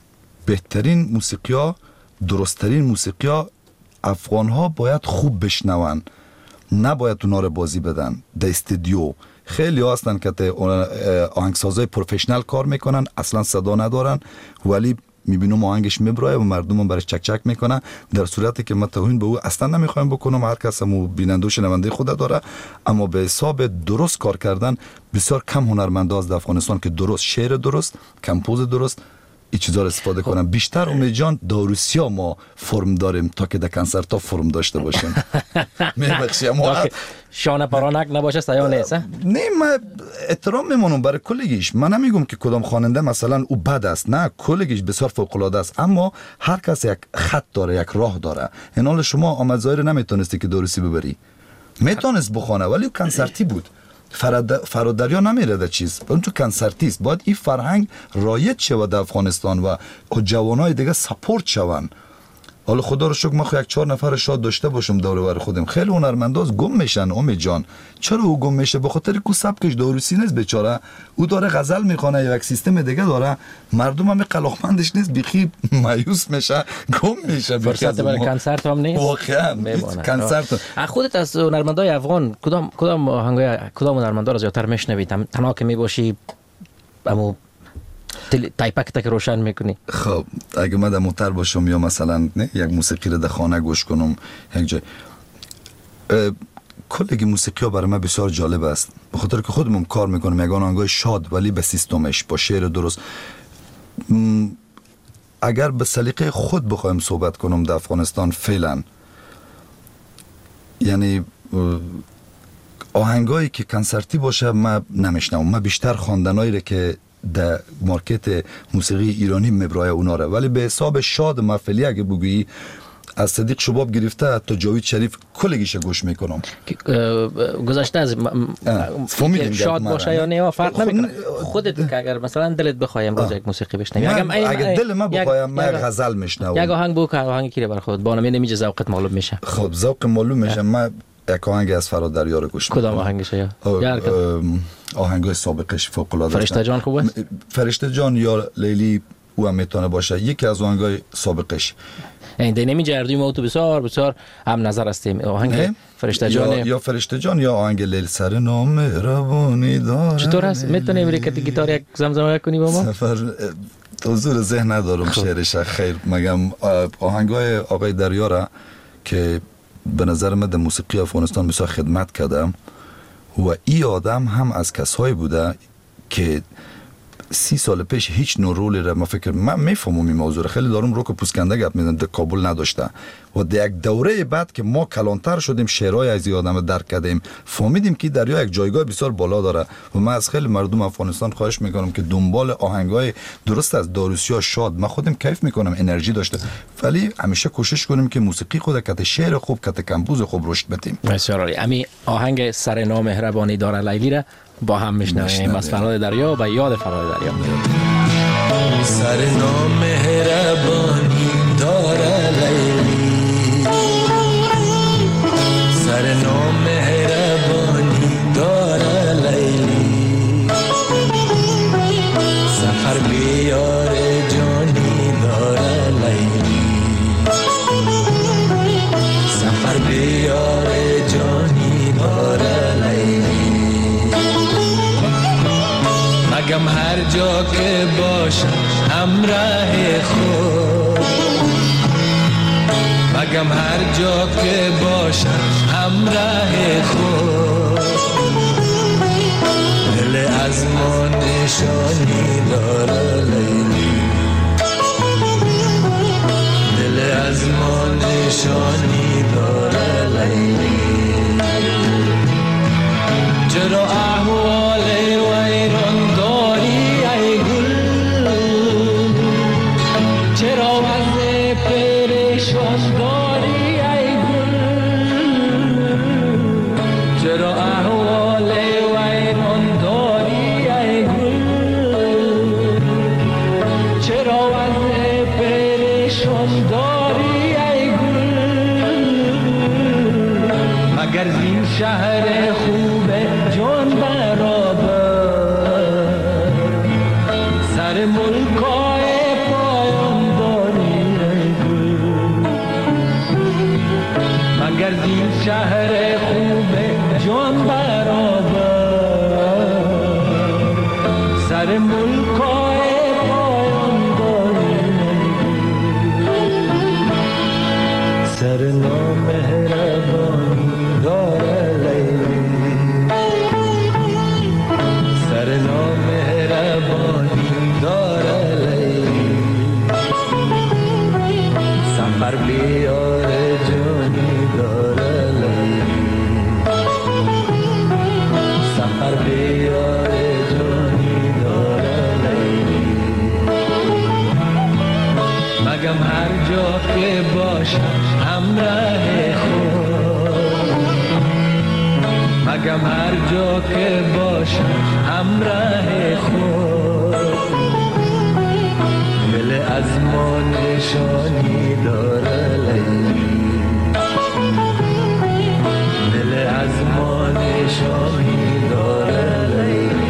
بهترین موسیقیا، درستترین موسیقیا افغان ها باید خوب بشنون، نباید اونا رو بازی بدن در استودیو. خیلی ها هستن که آهنگسازای پروفشنال کار میکنن، اصلا صدا ندارن، ولی میبینم آهنگش میبرای و مردم هم برش چک چک میکنن، در صورتی که من توهین به او اصلا نمیخوایم بکنم. هر کس هم بیننده و شنونده خود داره، اما به حساب درست کار کردن بسیار کم هنرمنده از افغانستان که درست شعر درست، کمپوز درست این چیزا رو استفاده کنم. بیشتر امید جان داروسیا ما فرم داریم تا که در کنسرت ها فرم داشته باشیم. میبخشی اما شانه پرانک نباشه سیا نیست. نه من احترام میمونم برای کلگیش. من نمیگم که کدام خواننده مثلا او بد است، نه کلگیش بسیار فوق العاده است، اما هر کس یک خط داره، یک راه داره. این حال شما آمدزایر نمیتونستی که داروسی ببری، میتونست بخونه ولی کنسرتی بود. فرادریا نمیره در چیز، اون تو کنسرتی است. باید این فرهنگ رایج شود در افغانستان و جوانای دیگه سپورت شون. حالا خدا رو شکر ما خو یک چهار نفر شاد داشته باشم دور و بر خودم. خیلی هنرمنداز گم میشن امید جان. چرا او گم میشه؟ به خاطر کو سبکش داروسی نیست بیچاره. او داره غزل میخونه، یک سیستم دیگه داره، مردم هم قلاقمندش نیست، بیخی مایوس میشه، گم میشه. فرصت برای کنسرت هم نیست واقعا. کنسرت خودت از هنرمندای افغان کدام کدام آهنگای کدام هنرمندا رو زیاتر میشنوید؟ تنها که میباشی امو تایپک تک روشن میکنی؟ خب اگه من در موتر باشم یا مثلا نه یک موسیقی رو در خانه گوش کنم یک جای، کلگی موسیقی ها برای من بسیار جالب است، به خاطر که خودمون کار میکنم یک آهنگای شاد ولی به سیستمش، با شعر درست. اگر به سلیقه خود بخوایم صحبت کنم در افغانستان فعلا، یعنی آهنگایی که کنسرتی باشه من نمیشنم. من بیشتر خواندنایی که در مارکت موسیقی ایرانی مبرای اونا ره، ولی به حساب شاد محفلی اگه بگویی از صدیق شباب گرفته تا جاوید شریف کلگیش گوش میکنم. گذشته از شاد باشه یا نه فرق نمیکنه. خودت که اگر مثلا دلت بخوای امروز یک موسیقی بشنوی، اگر دل من بخوام من غزل میشنوم، یک آهنگ بو که آهنگی کی بر خودت با نمی نمیشه ذوقت معلوم میشه. خب ذوق معلوم میشه. من یک آهنگ از فرادریا رو گوش میکنم. کدام آهنگش یا آهنگای سابقش فوق العاده است. فرشته جان خوب است؟ فرشته جان یا لیلی او هم میتونه باشه یکی از آهنگای سابقش. این دینمی جردی ما تو بسیار بسیار هم نظر هستیم. آهنگ فرشته جان یا, یا فرشته جان یا آهنگ لیل سر نام مهربانی داره. چطور است؟ میتونی بری کتی گیتار یک زمزمه کنی با ما؟ سفر حضور ذهن ندارم شعرش. خیر مگم آهنگای آقای دریا را که به نظر من در موسیقی افغانستان بسیار خدمت کردم و این آدم هم از کسایی بوده که سی سال پیش هیچ نوع رولی را من فکر من میفهمم این موضوع خیلی دارم رو که پوسکنده گپ میزنم در کابل نداشته و در یک دوره بعد که ما کلانتر شدیم شعرهای از این آدم درک کردیم فهمیدیم که دریا یک جایگاه بسیار بالا داره و من از خیلی مردم افغانستان خواهش میکنم که دنبال آهنگای درست از داروسیا شاد. من خودم کیف میکنم انرژی داشته، ولی همیشه کوشش کنیم که موسیقی خود کت شعر خوب کت کمپوز خوب رشد بدیم. بسیار عالی. امی آهنگ سر نام مهربانی داره لیلی را با هم میشنویم از فراد دریا و یاد فراد دریا. سر نام مهربانی داره لیلی، سر نام مهربانی داره لیلی، سفر بیار جانی داره لیلی، سفر بیار جانی داره لیلی. مگم هر جا که باشم همراه خود، مگم هر جا که باشم همراه خود، دل از ما نشانی داره لیلی، دل از ما نشانی داره. چشم داری ای گل، مگر زین شهر خوب جان برابر، سر ملکای پایان داری ای گل، مگر زین شهر خوب جان برابر، سر ملکای پایان داری سر نامهربانی داره لیلی، سر نامهربانی داره لیلی، سفر بیار جانی داره لیلی، سفر بیار جانی داره لیلی، مگم هر جا که باشم همراه خود، مگم هر جا که باشم همراه خود، دل از ما نشانی داره لیلی، دل از ما نشانی داره لیلی.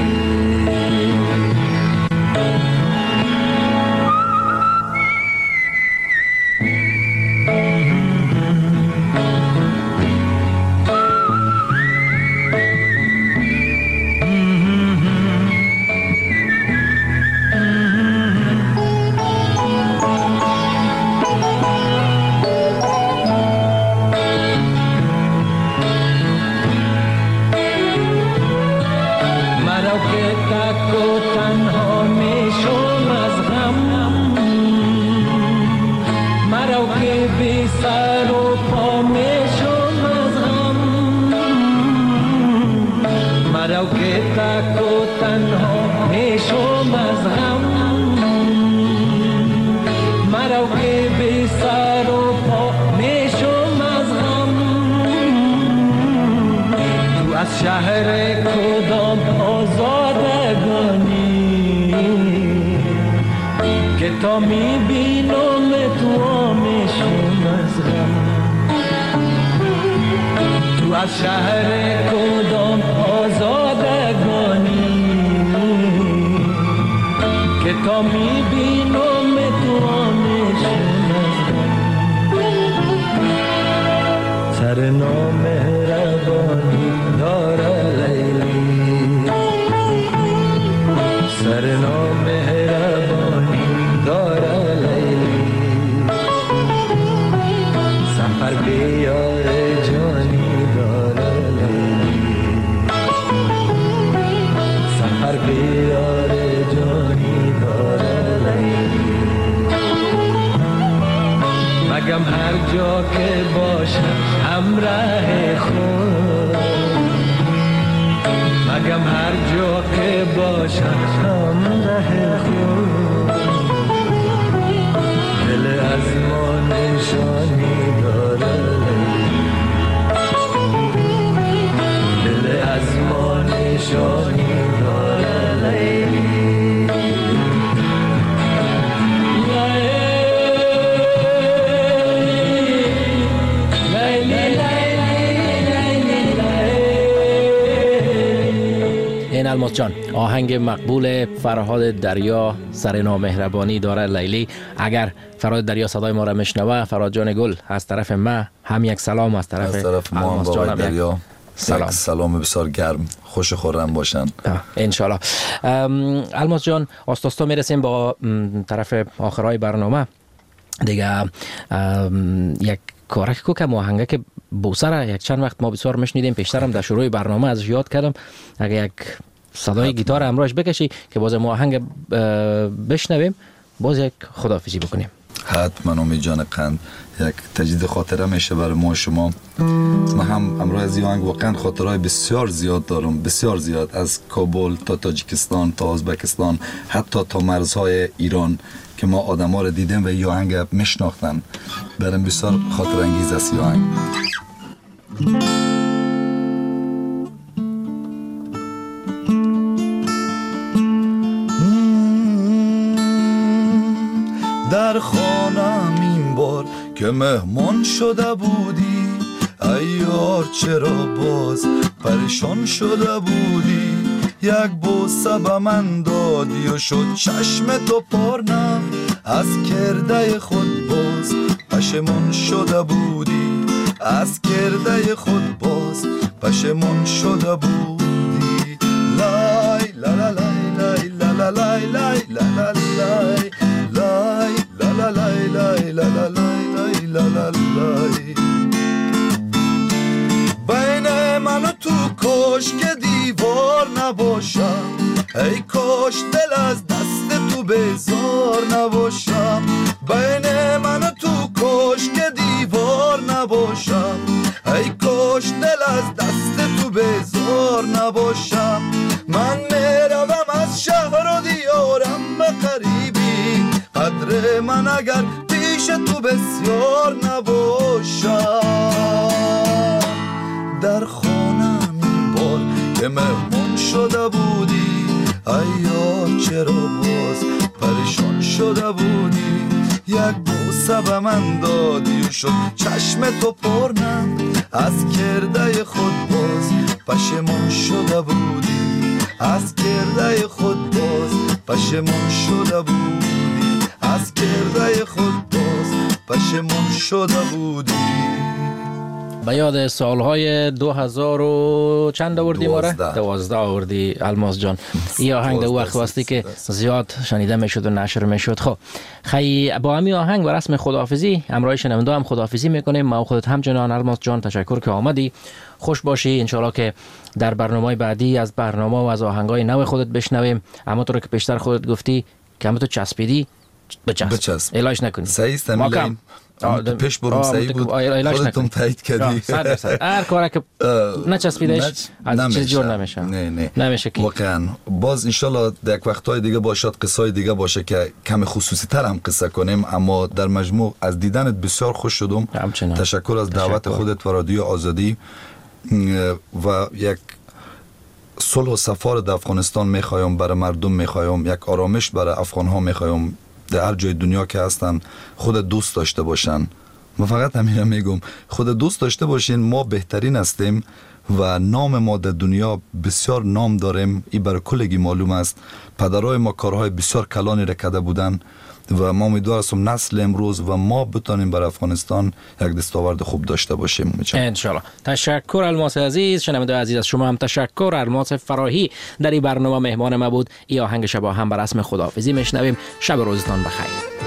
شهر کدام آزادگانی که تا میبینم تو آمشم از غم، تو از شهر کدام آزادگانی که تا میبینم تو آمشم از غم، سر نامهربانی داره لیلی، سر نامهربانی داره لیلی، سفر بیار جانی داره لیلی، سفر بیار جانی داره لیلی، مگم هر جا که باشم همراه خود، مگم هر جا که باشم همراه خود، دل از ما نشانی داره لیلی، دل از ما نشانی داره لیلی. الماس جان، آهنگ مقبول فرهاد دریا سر نامهربانی داره لیلی. اگر فرهاد دریا صدای ما را میشنوه، فرهاد جان گل از طرف ما هم یک سلام، از طرف, از طرف ما الماس جان دریا سلام. سلام بسیار گرم، خوش خورم باشن انشالله. الماس جان، آستاستا میرسیم با طرف آخرای برنامه دیگه. یک کارک کو که آهنگه که بوسره یک چند وقت ما بسیار میشنیدیم، پیشترم در شروع برنامه ازش یاد کردم. اگه یک صدای گیتار همراهش بکشی که باز ما آهنگ بشنویم، باز یک خداحافظی بکنیم. حتما امید جان قند، یک تجدید خاطره میشه برای ما شما. من هم امروز از این آهنگ واقعا خاطرهای بسیار زیاد دارم، بسیار زیاد، از کابل تا تاجیکستان تا ازبکستان، حتی تا مرزهای ایران که ما آدم ها رو دیدیم و این آهنگ میشناختن. برام بسیار خاطر انگیز است این آهنگ. در خانم که مهمان شده بودی، ای یار چرا باز پریشان شده بودی. یک بوسه به من دادی و شد چشم تو پرنم، از کرده خود باز پشیمان شده بودی، از کرده خود باز پشیمان شده بودی. لای لا لا لای لا لا لای لای لا لا لای لای لا لا لای لای لا لا لای لا لا لای. بین من و تو کاش که دیوار نباشم، ای کاش دل از دست تو بیزار نباشم. بین من و تو کاش که دیوار نباشم، ای کاش دل از دست تو بیزار نباشم. من میروم از شهر و دیارم به قریبی، قدر من اگر پیش تو بسیار نباشم. در خانم این بار که مهمان شده بودی، ای یار چرا باز پریشان شده بودی. یک بوسه به من دادی و شد چشم تو پرنم، از کرده خود باز پشیمان شده بودی، از کرده خود باز پشیمان شده بودی، از کرده خود باز پشیمان شده بودی. به یاد سالهای دو هزار و چند آوردی ماره؟ دوازده آوردی الماس جان. این آهنگ در وقت واسطی که زیاد شنیده میشد و نشر میشد. خب خیلی با همین آهنگ و رسم خداحافظی همراه شنونده هم خداحافظی میکنیم. ما خودت همچنان الماس جان تشکر که آمدی. خوش باشی. انشالله که در برنامه بعدی از برنامه و از آهنگای نو خودت بشنویم. اما تو رو که پیشتر خودت گفتی که همه تو چسبیدی بچسب, بچسب. الاش نکنی. صحیح است میلیم. پیش برم صحیح بود. خودتون تایید کردی. صد درصد. هر کاری که نچسبیدش از چیز جور نمیشه. نه نه. نمیشه که. واقعا باز انشالله در یک وقت‌های دیگه باشد قصه‌های دیگه باشه که کم خصوصی تر هم قصه کنیم. اما در مجموع از دیدنت بسیار خوش شدم. همچنان. تشکر از دعوت خودت و رادیو آزادی و یک صلح و صفا در افغانستان میخوایم، برای مردم میخوایم، یک آرامش برای افغان ها میخوایم. در هر جای دنیا که هستن خود دوست داشته باشن. من فقط همین میگم خود دوست داشته باشین. ما بهترین هستیم و نام ما در دنیا بسیار نام داریم. این برای کلگی معلوم است. پدرای ما کارهای بسیار کلانی را کرده بودن و ما امیدوار هستم نسل امروز و ما بتونیم برای افغانستان یک دستاورد خوب داشته باشیم ان شاء الله. تشکر الماس عزیز. شنونده عزیز از شما هم تشکر. الماس فراهی در این برنامه مهمان ما بود. این آهنگ شبا هم بر رسم خداحافظی میشنویم. شب و روزتان بخیر.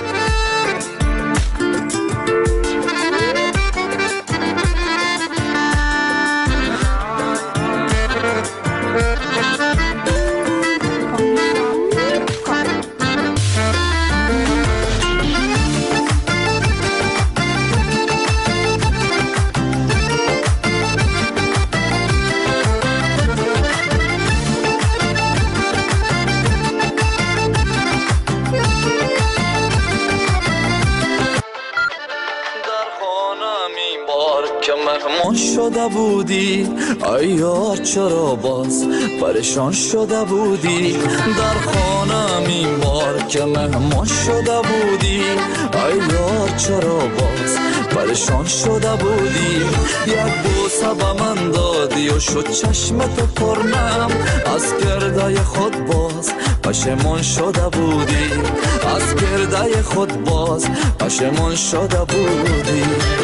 شده بودی، ای یار چرا باز پریشان شده بودی. در خانم این بار که مهمان شده بودی، ای یار چرا باز پریشان شده بودی. یک بوسه به من دادی و شد چشم تو پرنم، از کرده خود باز پشیمان شده بودی، از کرده خود باز پشیمان شده بودی.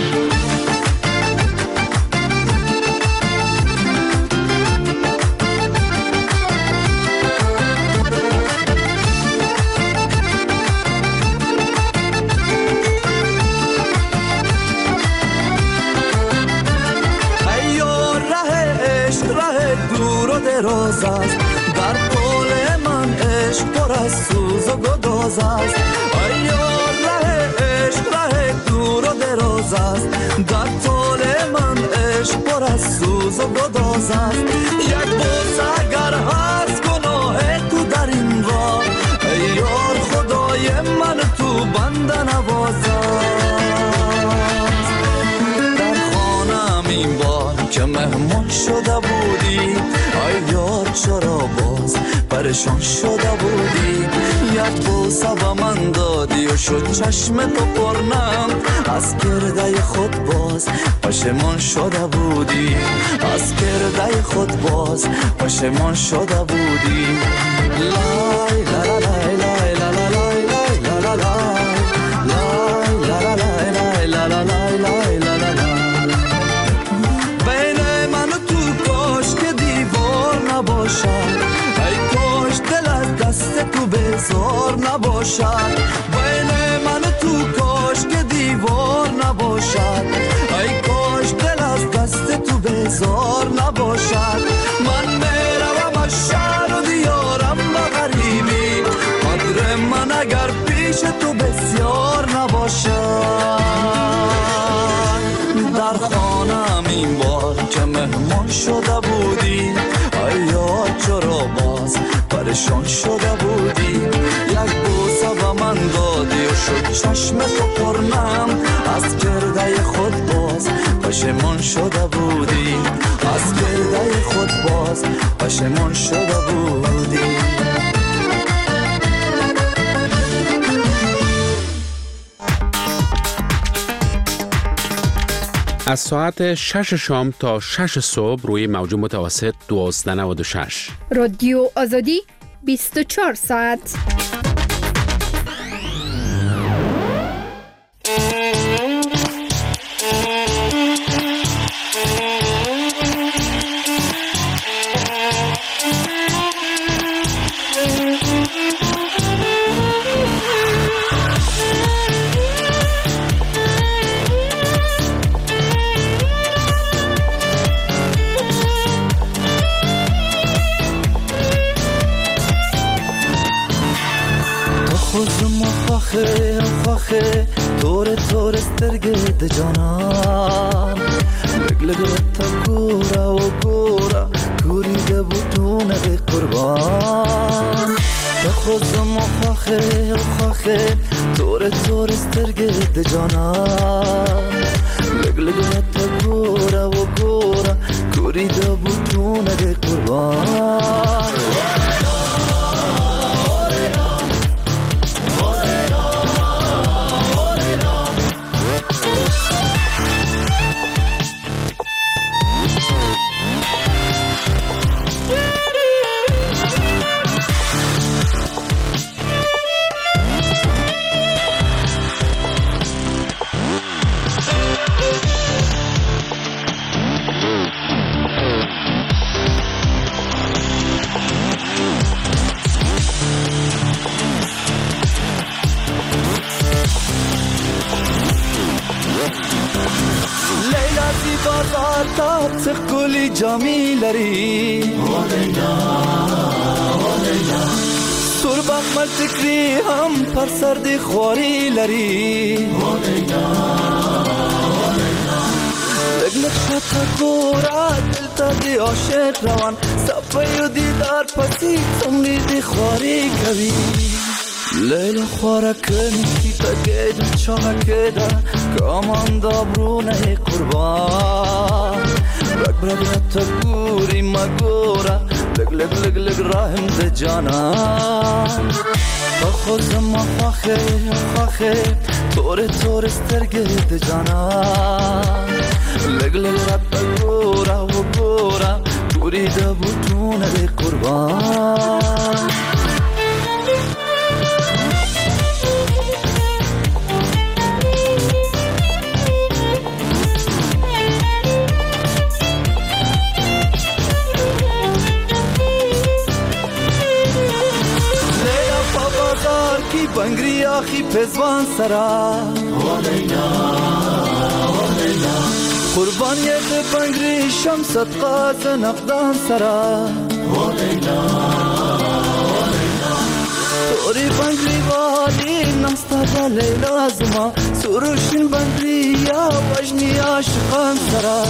دراز است در قول من عشق پر از سوز و گداز است. ای یار ره عشق ره دور و دراز است در قول من عشق پر از سوز و گداز است. یک بوسه اگر هست گناه تو در این راه، ای یار خدای من تو بنده نواز است. در خانم این بار که مهمان شده بودی، ای یار چرا باز پریشان شده بودی. یک بوسه به من دادی و شد چشم تو پرنم، از کرده خود باز پشیمان شده بودی، از کرده خود باز پشیمان شده بودی. لای لا لا لای لای لا لا لای لای لا لا لای لای لا لا لای لای لا لا لای لای لا لا لای. بین من و تو کاش که دیوار نباشد، ای کاش دل از دست تو بزار نباشد. بین من و تو کاش که دیوار نباشد، ای کاش دل از دست تو بزار نباشد. من میروم از شهر و دیارم به غریبی، قدر من اگر پیش تو بسیار نباشد. در خانم این بار که مهمان شده بودی، ای یاد چرا باز پریشان شده بودی. یک بوسه به من دادی و شد چشم تو پرنم، از کرده خود باز پشیمان شده بودی، از کرده خود باز پشیمان شده بودی. از ساعت شش شام تا شش صبح روی موج متوسط دوازده نود و شش رادیو آزادی بیست و چهار ساعت. خواخه خواخه تور تور سترگه جانم، لگ لگ تا گورا و گورا گوری ده بوتونه ده قربان. تخوزم خواخه خواخه تور تور سترگه جانم، لگ لگ تا گورا و گورا گوری ده بوتونه ده قربان. گلی جمیلری سر بخمل تکری هم پر سردی خواری لری، لگلک شتا گورا دل تا دی عاشق روان، صفای و دیدار پسی تملی دی خواری کوی. لیلا خواره کنی کی تا گیدن چاها کده کامان دابرونه قربان. رگ برگ تا گوری مگورا لگ لگ لگ لگ راهم ده جانم. بخوزم خواخه خواخه تور تور سترگه ده جانم، لگ لگ رگ گورا و گورا گوری ده بوتونه ده قربان. بنگری آخی پزوان سرا ولینا ولینا قربان یک بنگری شمست قاز نقدان سرا ولینا ولینا توری بنگری والی نستا لیلا زما سروشین بنگری یا وجنی عاشقان سرا.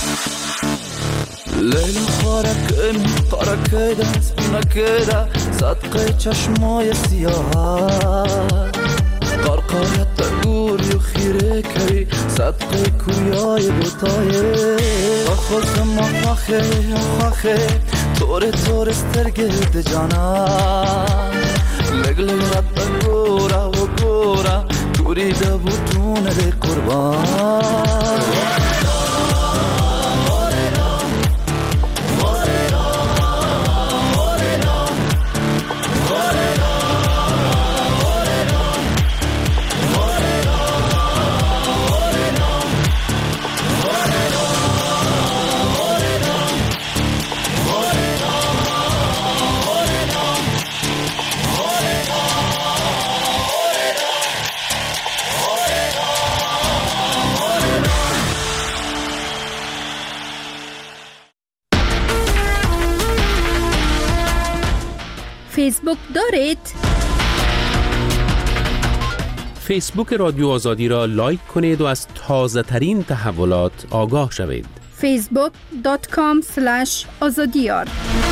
لیلا خواره کنی پارا کده سپینا کده صدقه چشمای سیاه، قرقایت تا گوری و خیره کری صدقه کویای بوتایه. بخوزم خواخه خواخه تور تور سترگه ده جانم، لگ لگ رد تا گورا و گورا بریده بوتون ده قربان. فیسبوک دارید؟ فیسبوک رادیو آزادی را لایک کنید و از تازه ترین تحولات آگاه شوید. فیسبوک دات کام اسلش آزادیار.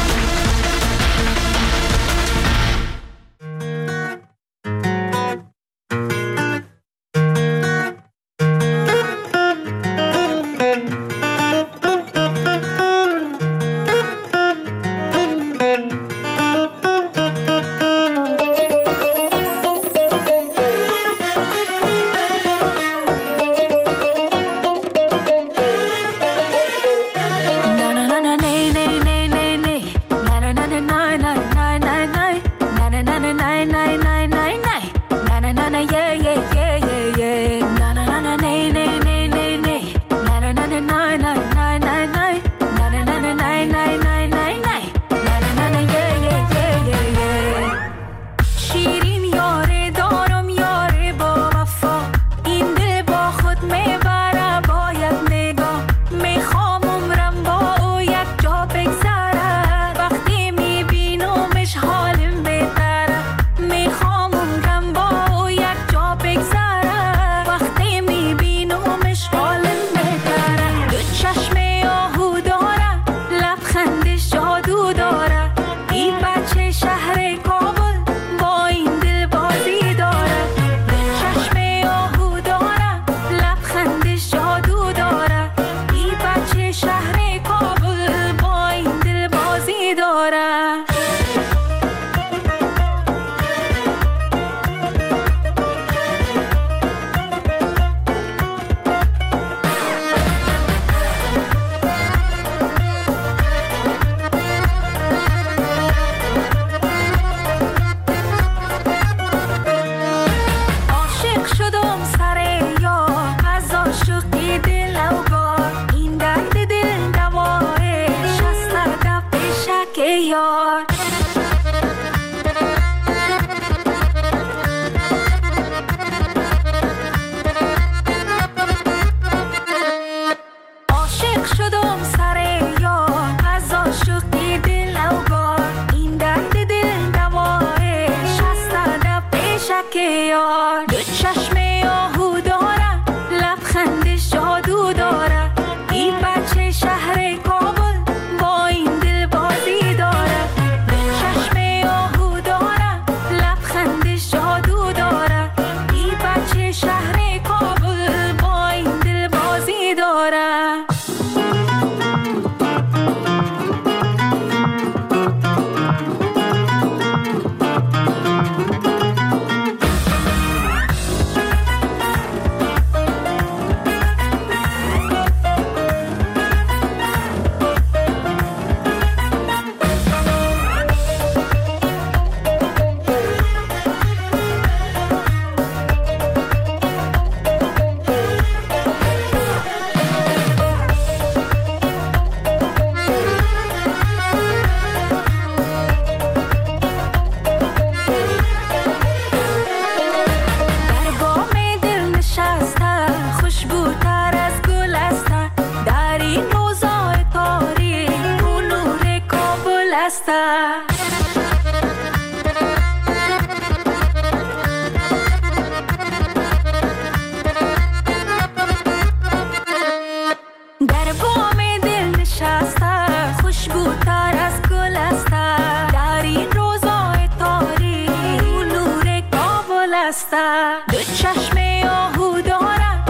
دو چشم آهو دارم،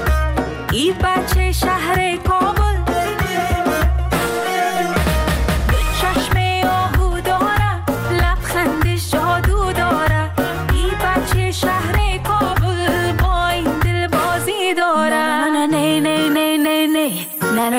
ای بچه شهر کابل. دو